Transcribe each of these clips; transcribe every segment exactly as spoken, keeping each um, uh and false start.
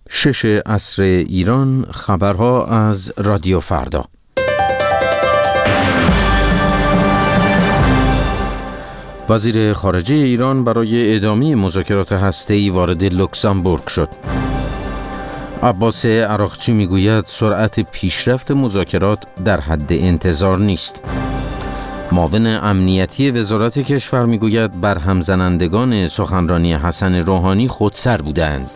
شش عصر ایران، خبرها از رادیو فردا. وزیر خارجه ایران برای ادامه مذاکرات هسته‌ای وارد لوکزامبورگ شد. عباس عراقچی میگوید سرعت پیشرفت مذاکرات در حد انتظار نیست. معاون امنیتی وزارت کشور میگوید برهم زنندگان سخنرانی حسن روحانی خودسر بودند.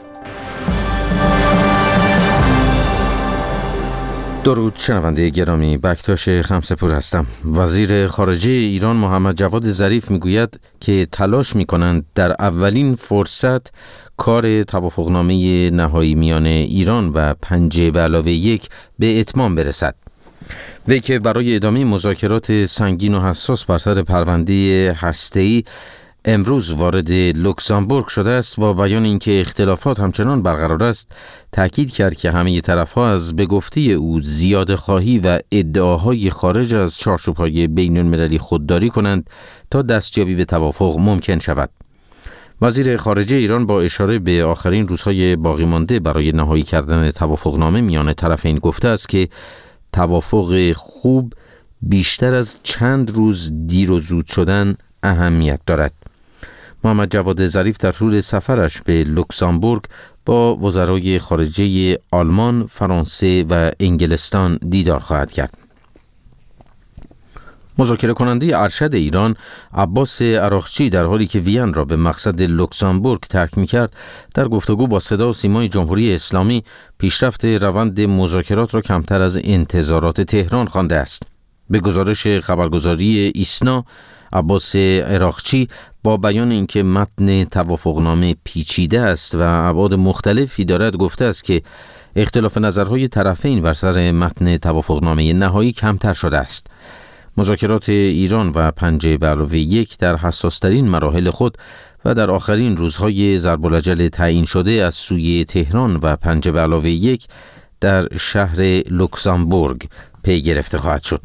درود شنونده گرامی، بکتاش خمسپور هستم. وزیر خارجه ایران محمد جواد ظریف میگوید که تلاش میکنند در اولین فرصت کار توافقنامه نهایی میان ایران و پنجه به علاوه یک به اتمام برسد. وی که برای ادامه مذاکرات سنگین و حساس بر سر پرونده هسته‌ای امروز وارد لوکزامبورگ شده است، با بیان اینکه اختلافات همچنان برقرار است، تاکید کرد که همه طرف‌ها از به گفته او زیاده خواهی و ادعاهای خارج از چارچوب‌های بین‌المللی خودداری کنند تا دستیابی به توافق ممکن شود. وزیر خارجه ایران با اشاره به آخرین روزهای باقی مانده برای نهایی کردن توافقنامه میان طرفین گفته است که توافق خوب بیشتر از چند روز دیر و زود شدن اهمیت دارد. محمد جواد ظریف در طول سفرش به لوکزامبورگ با وزرای خارجه آلمان، فرانسه و انگلستان دیدار خواهد کرد. مذاکره کننده ارشد ایران عباس عراقچی در حالی که وین را به مقصد لوکزامبورگ ترک می‌کرد، در گفتگو با صدا و سیمای جمهوری اسلامی پیشرفت روند مذاکرات را کمتر از انتظارات تهران خوانده است. به گزارش خبرگزاری ایسنا، عباس عراقچی با بیان اینکه متن توافقنامه پیچیده است و ابعاد مختلفی دارد گفته است که اختلاف نظرهای طرفین بر سر متن توافقنامه نهایی کمتر شده است. مذاکرات ایران و پنجه به علاوه یک در حساس‌ترین مراحل خود و در آخرین روزهای ضرب الاجل تعیین شده از سوی تهران و پنجه به علاوه یک در شهر لوکزامبورگ پی گرفته خواهد شد.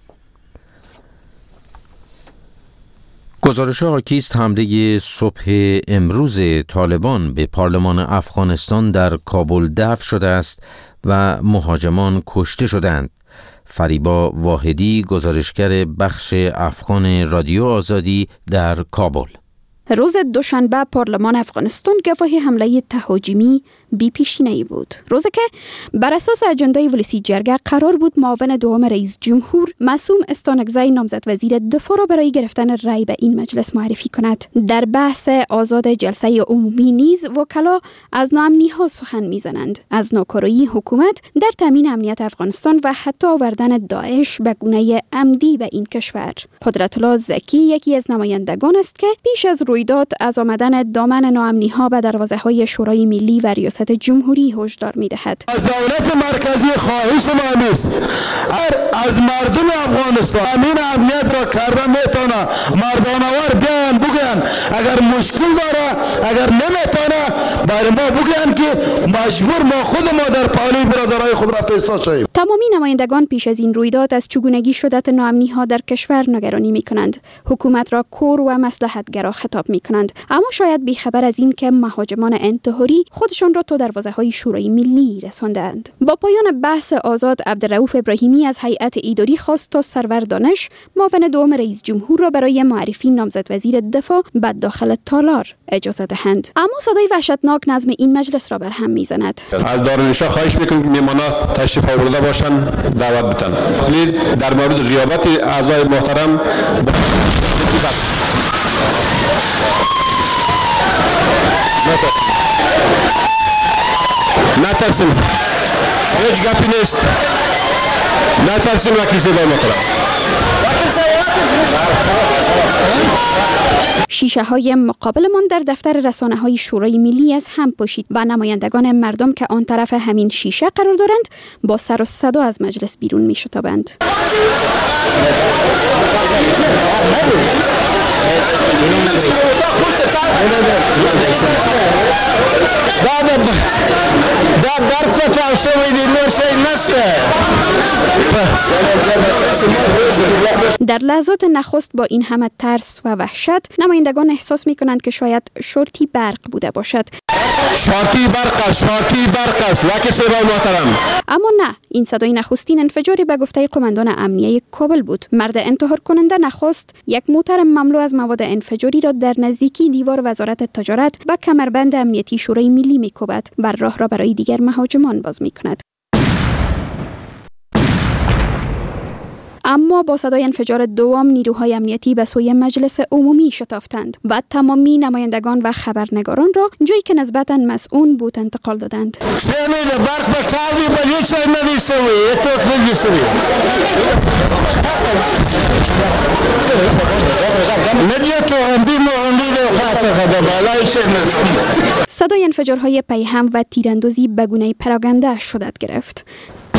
گزارش حاکی است حمله صبح امروز طالبان به پارلمان افغانستان در کابل دفع شده است و مهاجمان کشته شدند. فریبا واحدی، گزارشگر بخش افغان رادیو آزادی در کابل: روز دوشنبه پارلمان افغانستان گواهی حمله تهاجمی بی پیشینه‌ای بود. روزی که بر اساس اجندای ولسی جرگه قرار بود معاون دوم رئیس جمهور معصوم استانکزی نامزد وزیر دفاع را برای گرفتن رأی به این مجلس معرفی کند. در بحث آزاد جلسه عمومی نیز وکلا از ناامنی‌ها سخن می‌زنند، از ناکارایی حکومت در تامین امنیت افغانستان و حتی آوردن داعش به گونه عمدی به این کشور. قدرت الله زکی یکی از نمایندگان است که پیش از رویداد از آمدن دامن ناامنی‌ها به دروازه‌های شورای ملی و ریاست جمهوری هشدار می‌دهد. از دولت مرکزی خواهش ما نیست از مردم افغانستان امین امنیت را کرده میتونه مردانوار بیان بگن، اگر مشکل داره اگر نمیتونه برای ما بگن که مجبور ما خود ما در پالی برادرای خود رفته ایستاد شویم. تمامی نمایندگان پیش از این رویداد از چگونگی شدت ناامنی‌ها در کشور نگرانی می‌کنند. حکومت را کور و مصلحت‌گرا خطاب می‌کنند، اما شاید بی‌خبر از این که مهاجمان انتحاری خودشان را تا دروازه‌های شورای ملی رساندند. با پایان بحث آزاد، عبدالرؤوف ابراهیمی از هیئت اداری خواست تا سرور دانش معاون دوم رئیس جمهور را برای معرفی نامزد وزیر دفاع به داخل تالار اجازه دهند، اما صدای وحشتناک نظم این مجلس را برهم می‌زند. از دارالنشا خواهش می‌کنیم که مهمانان تشریف آورده باشند، دعوت بدن. خیلی در مورد غیابت اعضای محترم نترسیم، هیچ گپی نیست، نترسیم وکیل صدا میکنم. شیشه های مقابلمان در دفتر رسانه های شورای ملی از هم پاشید و نمایندگان مردم که آن طرف همین شیشه قرار دارند با سر و صدا از مجلس بیرون می شتابند. در لحظات نخست با این همه ترس و وحشت نمایندگان احساس می‌کنند که شاید شورتی برق بوده باشد. شورتی برق است، شورتی برق است وکی صدای محترم. اما نه، این صدای نخستین انفجاری به گفته قماندان امنیه کابل بود. مرد انتحار کننده نخست یک موتر مملو از مواد انفجاری را در نزدیکی دیوار وزارت تجارت و کمربند امنیتی شورای ملی می‌کوبد و راه را برای دیگر مهاجمان باز می‌کند. اما با صدای انفجار دوم نیروهای امنیتی به سوی مجلس عمومی شتافتند و تمامی نمایندگان و خبرنگاران را جایی که نسبتاً مسئول بود انتقال دادند. صدای انفجارهای پیهم و تیراندازی به گونه پراگنده شدت گرفت.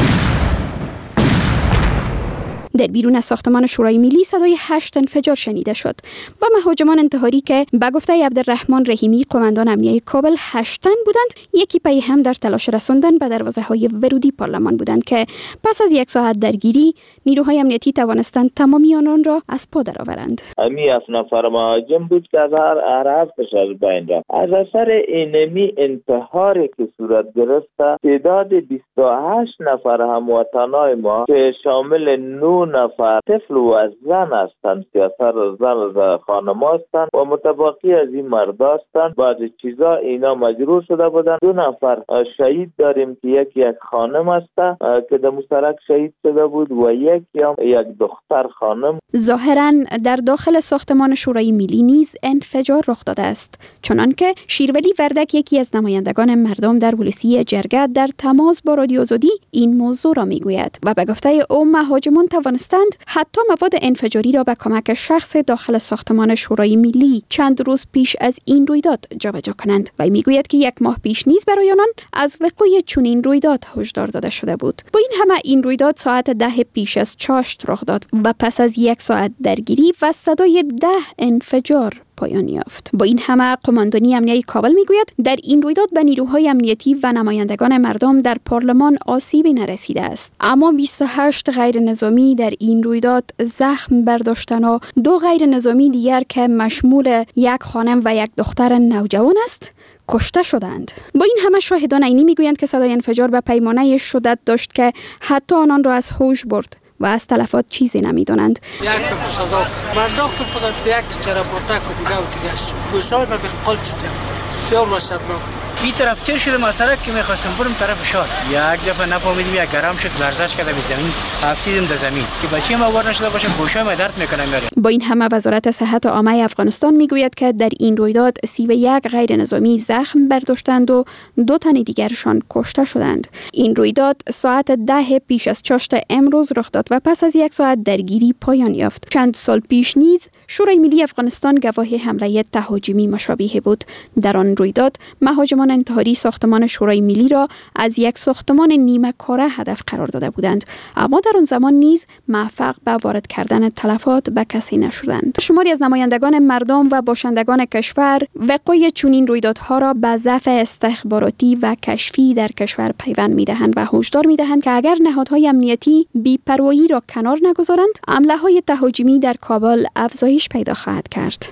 در بیرون از ساختمان شورای ملی صدای هشت انفجار شنیده شد و مهاجمان انتحاری که به گفته عبدالرحمن رحیمی قماندان امنیه کابل هشتن بودند، یکی پای هم در تلاش رساندن به دروازه های ورودی پارلمان بودند که پس از یک ساعت درگیری نیروهای امنیتی توانستند تمامی آنان را از پا درآورند. امی از نفر مهاجم بود که از هر عرب فشار بین رفت. از اثر اینمی انتحاری که صورت گرفت تعداد بیست و هشت نفر هموطنای ما که شامل نو نفر طفل و زن هستند، سیاست زن و خانم هستند و متباقی از این مرد هستند. بعض چیزا اینا مجروح شده بودند. دو نفر شهید داریم که یکی یک خانم است که در مشترک شهید شده بود و یکی هم یک دختر خانم. ظاهراً در داخل ساختمان شورای ملی نیز انفجار رخ داده است، چنانکه شیرولی وردک یکی از نمایندگان مردم در ولسی جرگه در تماس با رادیو آزادی این موضوع را میگوید و به گفته او مهاجمان توانستند حتی مواد انفجاری را به کمک شخص داخل ساختمان شورای ملی چند روز پیش از این رویداد جابجا کنند و میگوید که یک ماه پیش نیز برای آنان از وقوع چنین رویداد هشدار داده شده بود. با این همه این رویداد ساعت ده پیش از چاشت رخ داد و پس از یک ساعت درگیری و صدای ده انفجار پایان یافت. با این همه قماندانی امنیه کابل میگوید در این رویداد به نیروهای امنیتی و نمایندگان مردم در پارلمان آسیبی نرسیده است، اما بیست و هشت غیر نظامی در این رویداد زخم برداشتن و دو غیر نظامی دیگر که مشمول یک خانم و یک دختر نوجوان است کشته شدند. با این همه شاهدان عینی میگویند که صدای انفجار به پیمانه شدت داشت که حتی آنان را از هوش برد و از تلفات چیزی نمیدانند. یک صدا مرداخت خودت یک چرا بوتا کو دیگه و دیگه گوشای به قلب شد سیور و شبناک این طرف تیر شده مسئله که میخواستم برم طرف شار یک دفعه نفهمیدم یک گرم شد لرزش کرده به زمین افتیدم در زمین که بچه ما وارد نشده باشه گوشای ما درد میکنه میاره. با این همه وزارت صحت عامه افغانستان میگوید که در این رویداد سی و یک غیر نظامی زخم برداشتند و دو تن دیگرشان کشته شدند. این رویداد ساعت ده پیش از چاشت امروز رخ داد و پس از یک ساعت درگیری پایان یافت. چند سال پیش نیز شورای ملی افغانستان گواه حمله تهاجمی مشابه بود. در آن رویداد مهاجمان انتحاری ساختمان شورای ملی را از یک ساختمان نیمه کاره هدف قرار داده بودند، اما در آن زمان نیز موفق به وارد کردن تلفات به کسی نشدند. شماری از نمایندگان مردم و باشندگان کشور وقوع چنین رویدادها را به ضعف استخباراتی و کشفی در کشور پیوند می‌دهند و هشدار می‌دهند که اگر نهادهای امنیتی بی‌پروایی را کنار نگذارند، حمله‌های تهاجمی در کابل افزایش پیدا خواهد کرد.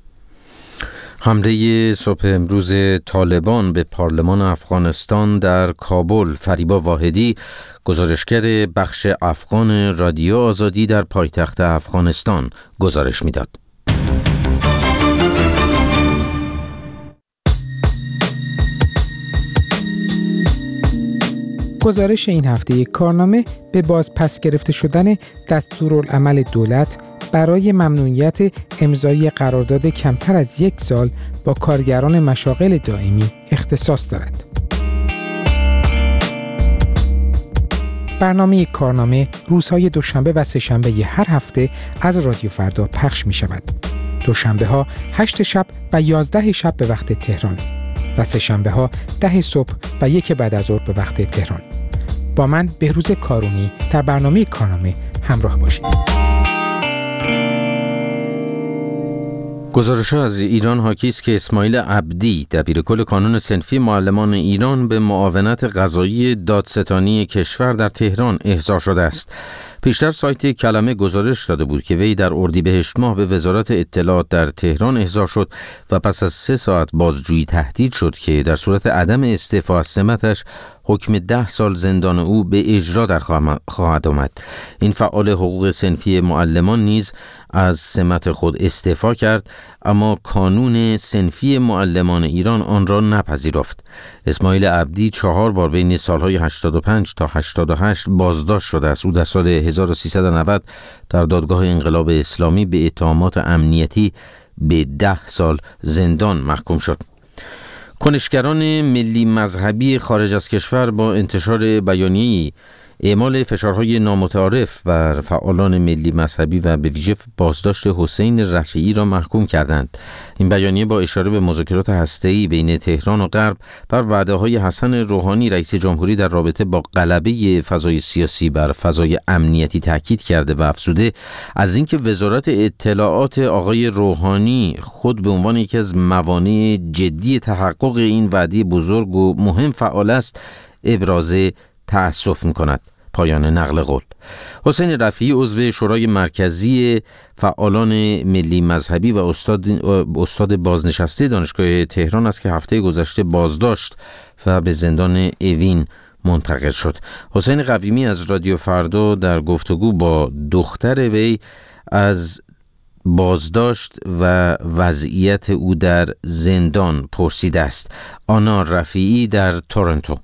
حمله صبح امروز طالبان به پارلمان افغانستان در کابل. فریبا واحدی، گزارشگر بخش افغان رادیو آزادی در پایتخت افغانستان، گزارش می‌داد. گزارش این هفته کارنامه به باز پس گرفته شدن دستورالعمل دولت برای ممنوعیت امضای قرارداد کمتر از یک سال با کارگران مشاغل دائمی اختصاص دارد. برنامه کارنامه روزهای دوشنبه و سه‌شنبه هر هفته از رادیو فردا پخش می شود. دوشنبه ها هشت شب و یازده شب به وقت تهران و سه‌شنبه ها ده صبح و یک بعد از ظهر به وقت تهران. با من بهروز کارونی در برنامه کارنامه همراه باشید. گزارش‌ها از ایران حاکی است که اسماعیل عبدی دبیرکل کانون صنفی معلمان ایران به معاونت قضایی دادستانی کشور در تهران احضار شده است. پیشتر سایت کلمه گزارش داده بود که وی در اردیبهشت ماه به وزارت اطلاعات در تهران احضار شد و پس از سه ساعت بازجویی تهدید شد که در صورت عدم استعفا از سمتش حکم ده سال زندان او به اجرا در خواهد آمد. این فعال حقوق صنفی معلمان نیز از سمت خود استعفا کرد، اما کانون صنفی معلمان ایران آن را نپذیرفت. اسماعیل عبدی چهار بار بین سالهای هشتاد و پنج تا هشتاد و هشت بازداشت شده است. او در سال هزار و سیصد و نود در دادگاه انقلاب اسلامی به اتهامات امنیتی به ده سال زندان محکوم شد. کنشگران ملی مذهبی خارج از کشور با انتشار بیانیه‌ای اعمال فشارهای نامتعارف بر فعالان ملی مذهبی و به ویژه بازداشت حسین رفیعی را محکوم کردند. این بیانیه با اشاره به مذاکرات هسته‌ای بین تهران و غرب بر وعده‌های حسن روحانی رئیس جمهوری در رابطه با غلبه فضای سیاسی بر فضای امنیتی تاکید کرده و افزوده از اینکه وزارت اطلاعات آقای روحانی خود به عنوان یکی از موانع جدی تحقق این وعده بزرگ و مهم فعال است، ابراز تأسف می‌کند. پایان نقل قول. حسین رفیعی عضو شورای مرکزی فعالان ملی مذهبی و استاد استاد بازنشسته دانشگاه تهران است که هفته گذشته بازداشت و به زندان اوین منتقل شد. حسین قویمی از رادیو فردا در گفتگو با دختر وی از بازداشت و وضعیت او در زندان پرسیده است. آنا رفیعی در تورنتو.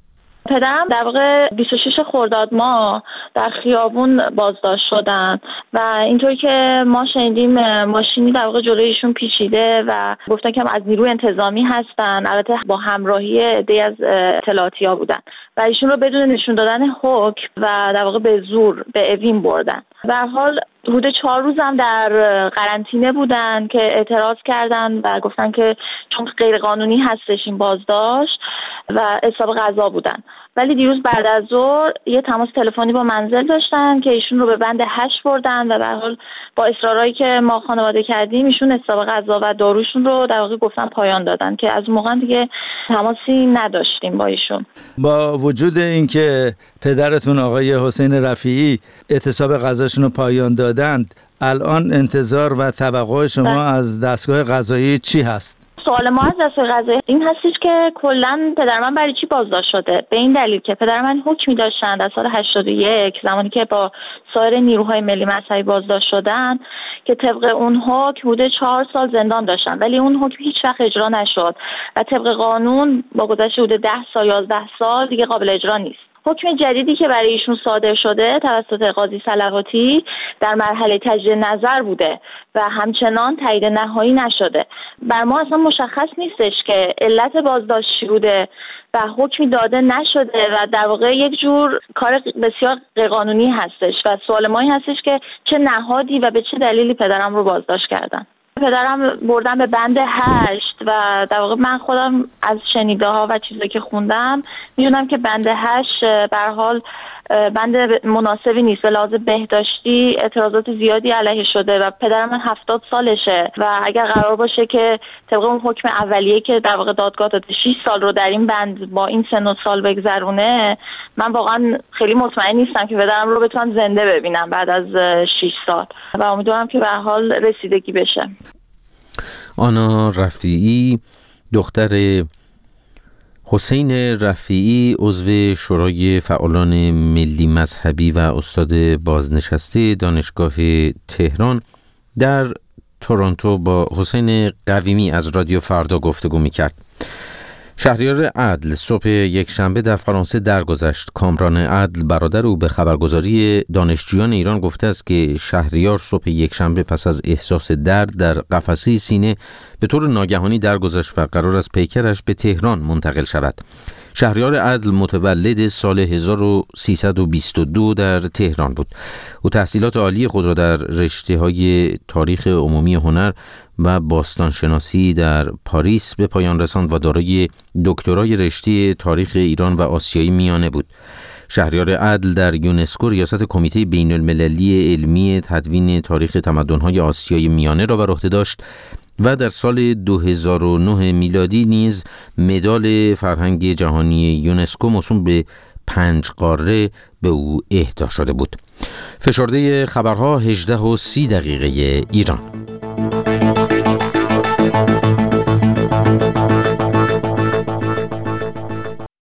پدرم در واقع بیست و شش خرداد ماه در خیابون بازداشت شدن و اینطوری که ما شنیدیم ماشینی در واقع جلوی ایشون پیچیده و گفتن که از نیروی انتظامی هستن، البته با همراهی عده‌ای از اطلاعاتی‌ها بودن و ایشون رو بدون نشون دادن حکم و در واقع به زور به اوین بردن. به هر حال حدود چهار روز هم در قرنطینه بودن که اعتراض کردن و گفتن که چون غیر قانونی هستش این بازداشت و حساب قضا بودن. ولی دیروز بعد از ظهر یه تماس تلفنی با منزل داشتن که ایشون رو به بند هشت بردن و به هر حال با اصرارایی که ما خانواده کردیم ایشون حساب قضا و داروشون رو در واقع گفتن پایان دادن که از موقع دیگه تماسی نداشتیم با ایشون. با وجود اینکه پدرتون آقای حسین رفیعی اعتصاب قضاشون رو پایان دادند، الان انتظار و توقع شما ده. از دستگاه قضایی چی هست؟ سوال ما از دستگاه قضایی این هستش که کلا پدر من برای چی بازداشت شده؟ به این دلیل که پدر من حکمی داشتن در سال هشتاد و یک زمانی که با سایر نیروهای ملی مذهبی بازداشت شدن که طبق اون حکم بوده چهار سال زندان داشتن، ولی اون حکم هیچ وقت اجرا نشد و طبق قانون با گذشت بوده ده سال یازده سال دیگه قابل اجرا نیست. حکم جدیدی که برای ایشون صادر شده توسط قاضی صلواتی در مرحله تجدید نظر بوده و همچنان تایید نهایی نشده. بر ما اصلا مشخص نیستش که علت بازداشت چی بوده و حکمی داده نشده و در واقع یک جور کار بسیار غیرقانونی هستش و سوال ما این هستش که چه نهادی و به چه دلیلی پدرم رو بازداشت کردن. پدرم بردن به بند هشت و در واقع من خودم از شنیده ها و چیزایی که خوندم میدونم که بند هشت به هر حال بند مناسبی نیست. به لحاظ بهداشتی اعتراضات زیادی علیه شده و پدرم من هفتاد سالشه و اگر قرار باشه که طبق اون حکم اولیه که در واقع دادگاه داده شش سال رو در این بند با این سن و سال بگذرونه، من واقعا خیلی مطمئن نیستم که پدرم رو بتونم زنده ببینم بعد از شش سال و امیدوارم که به هر حال رسیدگی بشه. آنا رفیعی دختر حسین رفیعی عضو شورای فعالان ملی مذهبی و استاد بازنشسته دانشگاه تهران در تورنتو با حسین قویمی از رادیو فردا گفتگو می‌کرد. شهریار عدل صبح یک شنبه در فرانسه درگذشت. کامران عدل برادر او به خبرگزاری دانشجویان ایران گفته است که شهریار صبح یک شنبه پس از احساس درد در قفسه سینه به طور ناگهانی درگذشت و قرار است پیکرش به تهران منتقل شود. شهریار عدل متولد سال هزار و سیصد و بیست و دو در تهران بود. او تحصیلات عالی خود را در رشته‌های تاریخ عمومی هنر و باستانشناسی در پاریس به پایان رساند و دارای دکترای رشته تاریخ ایران و آسیای میانه بود. شهریار عدل در یونسکو ریاست کمیته بین المللی علمی تدوین تاریخ تمدن‌های آسیای میانه را بر عهده داشت و در سال دو هزار و نه میلادی نیز مدال فرهنگ جهانی یونسکو موسوم به پنج قاره به او اهدا شده بود. فشرده خبرها هجده و سی دقیقه ایران.